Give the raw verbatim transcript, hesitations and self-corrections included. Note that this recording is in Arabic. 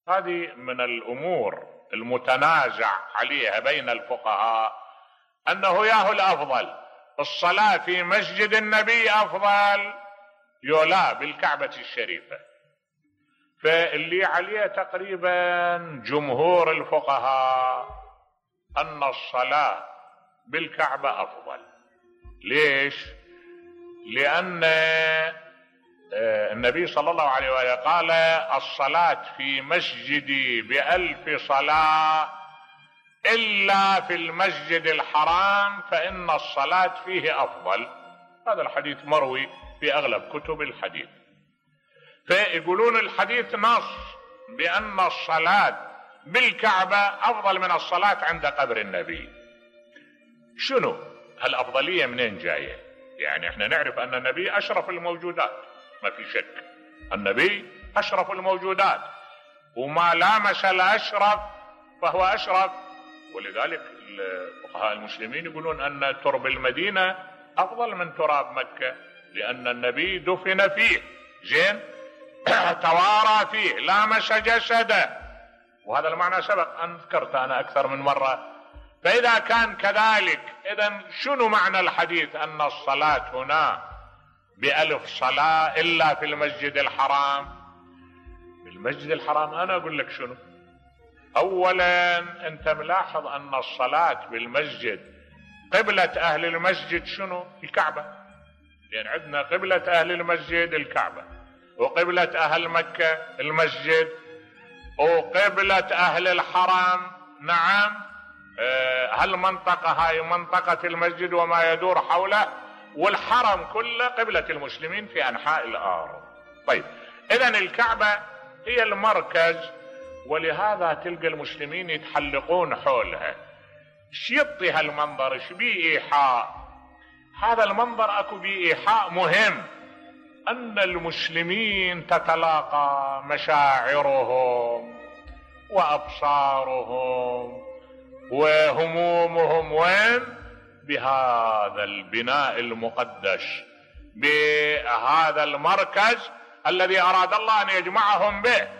هذه من الأمور المتنازع عليها بين الفقهاء، أنه ياهو الأفضل الصلاة في مسجد النبي أفضل يولى بالكعبة الشريفة. فاللي عليه تقريبا جمهور الفقهاء أن الصلاة بالكعبة أفضل. ليش؟ لأن النبي صلى الله عليه وآله قال الصلاة في مسجدي بألف صلاة إلا في المسجد الحرام فإن الصلاة فيه أفضل. هذا الحديث مروي في أغلب كتب الحديث. فيقولون الحديث نص بأن الصلاة بالكعبة أفضل من الصلاة عند قبر النبي. شنو هالأفضلية منين جاية؟ يعني احنا نعرف أن النبي أشرف الموجودات، ما في شك، النبي أشرف الموجودات، وما لامس الأشرف فهو أشرف. ولذلك الفقهاء المسلمين يقولون أن ترب المدينة أفضل من تراب مكة، لأن النبي دفن فيه، زين، توارى فيه، لامس جسده، وهذا المعنى سبق أن ذكرت أنا أكثر من مرة. فإذا كان كذلك، إذن شنو معنى الحديث أن الصلاة هنا بألف صلاة إلا في المسجد الحرام؟ في المسجد الحرام أنا أقول لك شنو. أولا أنت ملاحظ أن الصلاة بالمسجد قبلة أهل المسجد شنو؟ الكعبة، لأن يعني عندنا قبلة أهل المسجد الكعبة، وقبلة أهل مكة المسجد، وقبلة أهل الحرم نعم هالمنطقة هاي منطقة المسجد وما يدور حوله، والحرم كله قبلة المسلمين في أنحاء الأرض. طيب إذن الكعبة هي المركز، ولهذا تلقى المسلمين يتحلقون حولها. شيطي هالمنظر، ايش بيه إيحاء؟ هذا المنظر أكو بيه إيحاء مهم، أن المسلمين تتلاقى مشاعرهم وأبصارهم وهمومهم وين؟ بهذا البناء المقدس، بهذا المركز الذي أراد الله أن يجمعهم به.